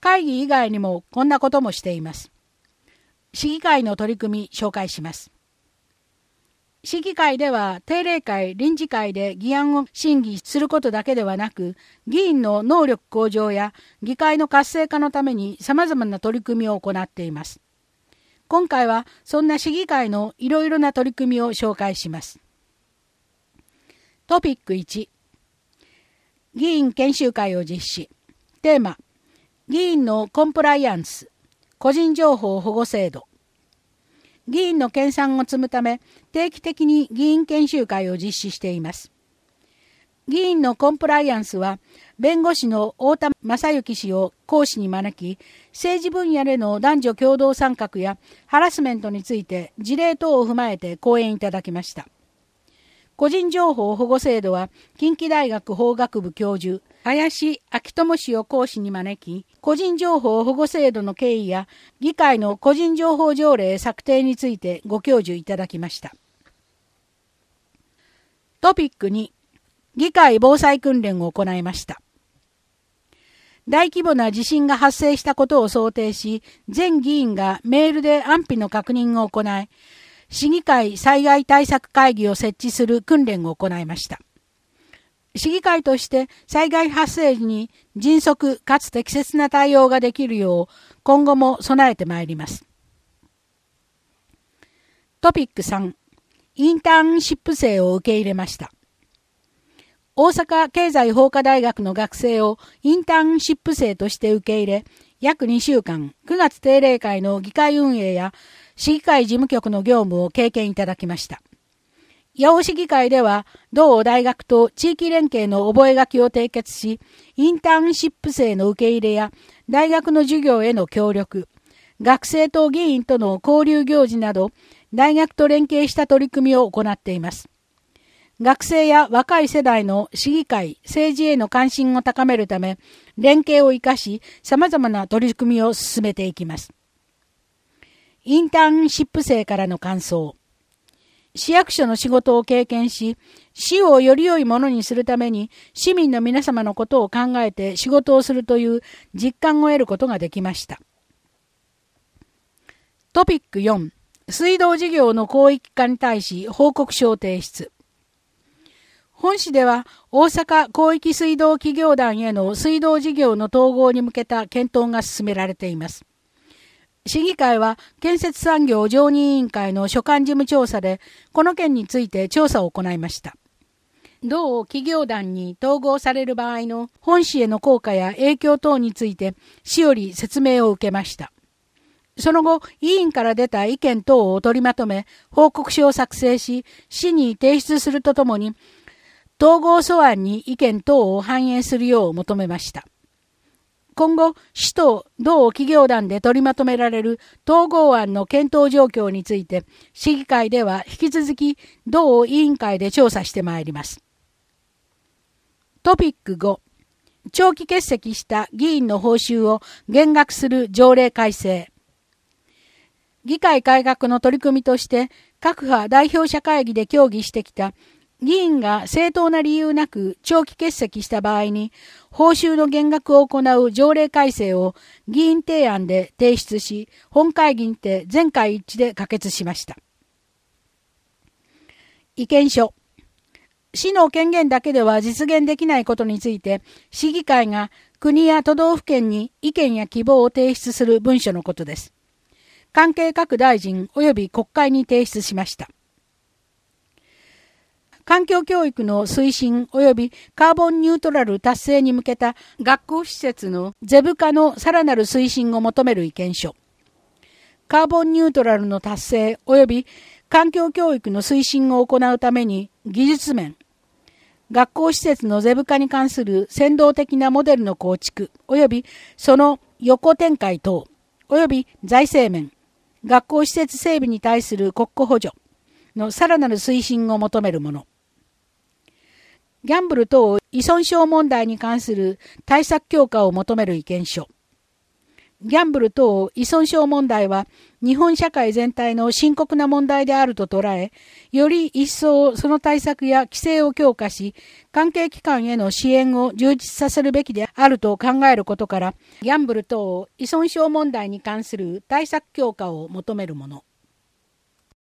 会議以外にもこんなこともしています。市議会の取り組み紹介します。市議会では定例会、臨時会で議案を審議することだけではなく、議員の能力向上や議会の活性化のために様々な取り組みを行っています。今回はそんな市議会のいろいろな取り組みを紹介します。トピック1、議員研修会を実施。テーマ、議員のコンプライアンス、個人情報保護制度。議員の研鑽を積むため、定期的に議員研修会を実施しています。議員のコンプライアンスは、弁護士の太田正幸氏を講師に招き、政治分野での男女共同参画やハラスメントについて事例等を踏まえて講演いただきました。個人情報保護制度は、近畿大学法学部教授、林明智氏を講師に招き、個人情報保護制度の経緯や、議会の個人情報条例策定についてご教授いただきました。トピック2、議会防災訓練を行いました。大規模な地震が発生したことを想定し、全議員がメールで安否の確認を行い、市議会災害対策会議を設置する訓練を行いました。市議会として災害発生時に迅速かつ適切な対応ができるよう今後も備えてまいります。トピック3、インターンシップ生を受け入れました。大阪経済法科大学の学生をインターンシップ生として受け入れ、約2週間、9月定例会の議会運営や市議会事務局の業務を経験いただきました。八尾市議会では、同大学と地域連携の覚書を締結し、インターンシップ生の受け入れや大学の授業への協力、学生と議員との交流行事など、大学と連携した取り組みを行っています。学生や若い世代の市議会、政治への関心を高めるため、連携を生かし、様々な取り組みを進めていきます。インターンシップ生からの感想。市役所の仕事を経験し、市をより良いものにするために、市民の皆様のことを考えて仕事をするという実感を得ることができました。トピック4、水道事業の広域化に対し報告書を提出。本市では大阪広域水道企業団への水道事業の統合に向けた検討が進められています。市議会は建設産業常任委員会の所管事務調査でこの件について調査を行いました。同企業団に統合される場合の本市への効果や影響等について市より説明を受けました。その後、委員から出た意見等を取りまとめ、報告書を作成し、市に提出するとともに、統合素案に意見等を反映するよう求めました。今後、市と同企業団で取りまとめられる統合案の検討状況について、市議会では引き続き同委員会で調査してまいります。トピック5、長期欠席した議員の報酬を減額する条例改正。議会改革の取り組みとして、各派代表者会議で協議してきた議員が正当な理由なく長期欠席した場合に報酬の減額を行う条例改正を議員提案で提出し、本会議にて全会一致で可決しました。意見書。市の権限だけでは実現できないことについて、市議会が国や都道府県に意見や希望を提出する文書のことです。関係各大臣及び国会に提出しました。環境教育の推進及びカーボンニュートラル達成に向けた学校施設のゼブ化のさらなる推進を求める意見書。カーボンニュートラルの達成及び環境教育の推進を行うために技術面、学校施設のゼブ化に関する先導的なモデルの構築及びその横展開等及び財政面、学校施設整備に対する国庫補助のさらなる推進を求めるもの。ギャンブル等依存症問題に関する対策強化を求める意見書。 ギャンブル等依存症問題は日本社会全体の深刻な問題であると捉え、より一層その対策や規制を強化し、関係機関への支援を充実させるべきであると考えることから、ギャンブル等依存症問題に関する対策強化を求めるもの。